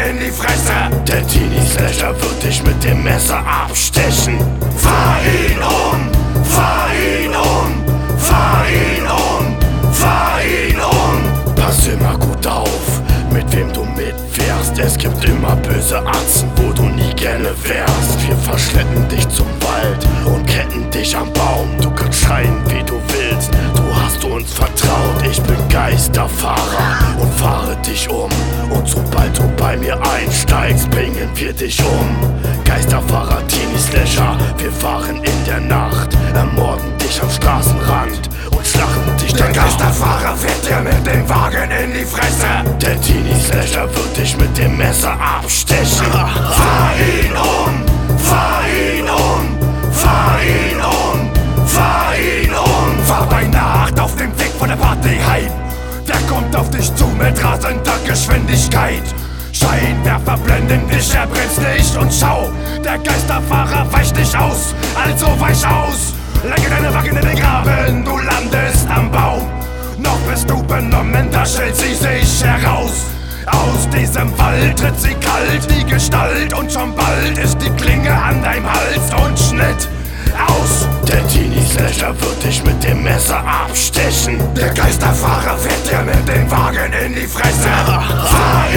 in die Fresse. Der Teenie-Slasher wird dich mit dem Messer abstechen. Fahr ihn um, fahr ihn um, fahr ihn um, fahr ihn um. Pass immer gut auf, mit wem du mitfährst. Es gibt immer böse Atzen, wo du nie gerne wärst. Wir verschleppen dich zum Wald und ketten dich am Baum. Du kannst schreien, wie du willst, du hast uns vertraut. Ich bin Geisterfahrer und fahre dich um. Und sobald du bei mir einsteigst, bringen wir dich um. Geisterfahrer, Teenie-Slasher, wir fahren in der Nacht, ermorden dich am Straßenrand und schlachten dich Der danach. Geisterfahrer fährt dir mit dem Wagen in die Fresse. Der Teenie-Slasher wird dich mit dem Messer abstechen. Fahr ihn um, fahr ihn um, fahr ihn um, fahr ihn um. Fahr bei Nacht auf dem Weg von der Party heim. Der kommt auf dich zu mit rasender Geschwindigkeit. Scheinwerfer blenden dich, er bremst nicht und schau, der Geisterfahrer weicht dich aus, also weich aus. Lenke deine Wagen in den Graben, du landest am Baum. Noch bist du benommen, da stellt sie sich heraus. Aus diesem Wald tritt sie kalt, die Gestalt, und schon bald ist die Klinge an deinem Hals und Schnitt aus. Der Teenie-Slasher wird dich mit dem Messer abstechen. Der Geisterfahrer fährt dir mit dem Wagen in die Fresse. Fahr